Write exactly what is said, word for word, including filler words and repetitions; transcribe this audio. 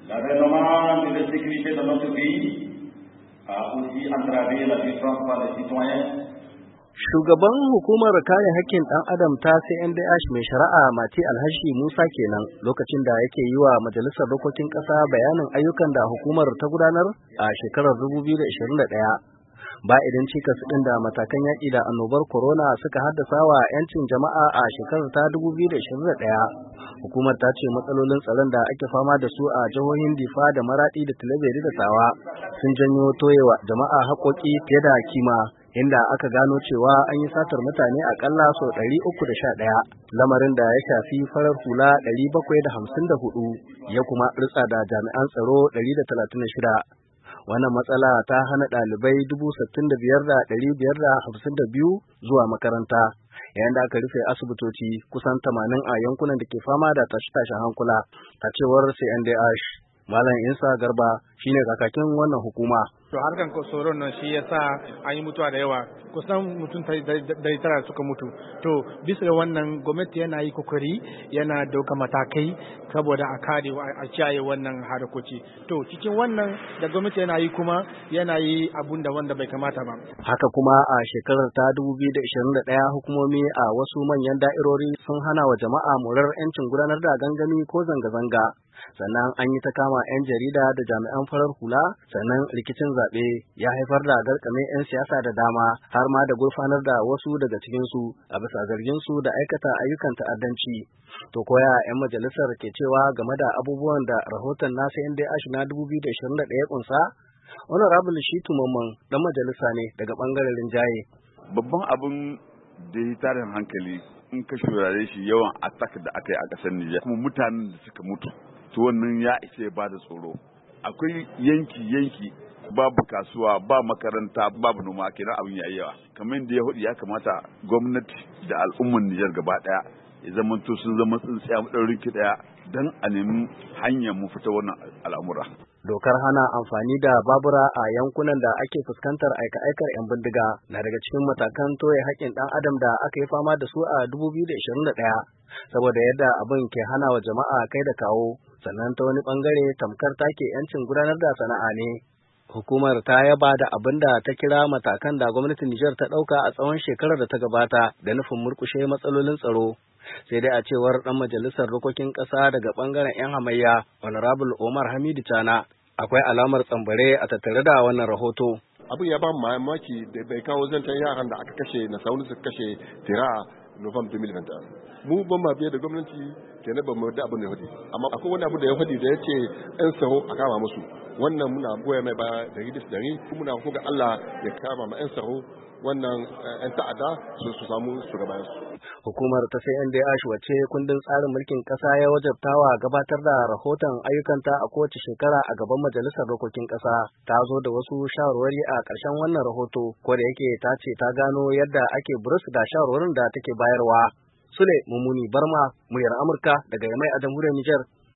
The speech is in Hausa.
L'avènement de l'insécurité dans notre pays a aussi entravé la vie par les citoyens. Shugaban hukumar kare haƙƙin ɗan adam ta C N D H mai shari'a Mati Alhashi Musa kenan lokacin da yake yi wa majalisar dokokin ƙasa bayanin ayyukan da hukumar ta gudanar a shekarar dubu biyu da ashirin da ɗaya. Ba idan cikas ɗin da matakan yaƙi da annobar corona suka haddasa wa 'yancin jama'a a shekarar ta dubu biyu da ashirin da ɗaya. Hukumar ta ce matsalolin tsaron da ake fama da su a jihohin Difa da Maraɗi da Tilaberi da Tawa sun janyo toyewa jama'a haƙoƙi fiye da kima, inda aka gano cewa an yi satar mutane akalla sau ɗari uku da sha ɗaya, lamarin da ya shafi farar hula ɗari bakwai da hamsin da hudu ya kuma ritsa da jami'an tsaro ɗari da talatin da shida. Wannan matsala ta hana ɗalibai dubu sittin da biyar da ɗari biyar da hamsin da biyu zuwa makaranta, yayin da aka rufe asibitoci kusan tamanin a yankunan da ke fama da tashe-tashen hankula, a cewar C N D H. Malam Insa Garba shine kakakin wannan hukuma. To harkan tsoron nan shi yasa an yi mutuwa da yawa, kusan mutum dari tara suka mutu. To bisa ga wannan gwamnati yana yi kokari, yana dauka matakai saboda a kare a kiyaye wannan harkoki. To cikin wannan da gwamnati yana yi kuma yana yi abun da wanda bai kamata ba. Haka kuma a shekarar ta dubu biyu da ashirin da ɗaya hukumomi a wasu manyan da'irori sun hana wa jama'a murar 'yancin gudanar da gangami ko zanga-zanga. Sannan an yi ta kama 'yan jarida da jami'an farar hula, sannan rikicin zaɓe ya haifar da garkame 'yan siyasa da dama har ma da gurfanar da wasu daga cikinsu a bisa zarginsu da aikata ayyukan ta'addanci. To koya 'yan majalisar ke cewa game da abubuwan da rahoton na C N D H na dubu biyu da ashirin da ɗaya kunsa? Honorable Shitu Mamman dan majalisa ne daga bangaren rinjaye. Babban abin da ya tarin hankali in ka shurare shi yawan attack da aka yi a ƙasar Nijar kuma mutanen da suka mutu. To wannan ya ishe ba da tsoro. Akwai yanki-yanki babu kasuwa, ba makaranta, babu noma, kenan abin yayi yawa. Kamar yadda ya hudu ya kamata gwamnati da al'ummar Nijar gaba daya ya zama to sun zama tsintsiya madaurin ki daya dan a nemi hanyar mu fita wannan al'amura. Dokar hana amfani da babura a yankunan da ake fuskantar aika-aikar 'yan bindiga na daga cikin matakan toye haƙƙin ɗan adam da aka yi fama da su a dubu biyu da ashirin da ɗaya, saboda yadda abin ke hana wa jama'a kai da kawo, sannan ta wani ɓangare tamkar take 'yancin gudanar da sana'a ne. Hukumar ta yaba da abin da ta kira matakan da gwamnatin Nijar ta ɗauka a tsawon shekarar da ta gabata da nufin murƙushe matsalolin tsaro. Sai dai a cewar ɗan majalisar dokokin ƙasa daga ɓangaren 'yan hamayya, Honorable Omar Hamidu Chana, akwai alamar tsambare a tattare da wannan rahoto. Abin ya ba mu mamaki da bai kawo zancen yaran da aka kashe na sauni suka kashe tira November dubu biyu da mu ban ma biye da gwamnati kenan ba mu da abin da ya faɗi, amma akwai wani abu da ya faɗi da ya ce 'yan saho a kama musu. Wannan muna goya mai ba da ridis da ri kuma muna ko ga Allah ya kama ma 'yan saho wannan 'yan ta'adda su su samu shugaban su. Hukumar ta C N D H wace kundin tsarin mulkin ƙasa ya wajabtawa gabatar da rahoton ayyukanta a kowace shekara a gaban majalisar dokokin ƙasa ta zo da wasu shawarwari a ƙarshen wannan rahoto, ko da yake ta ce ta gano yadda ake burus da shawarwarin da take bayarwa. Sule Mumuni Barma, muryar Amurka daga Yamai a jamhuriyar Nijar.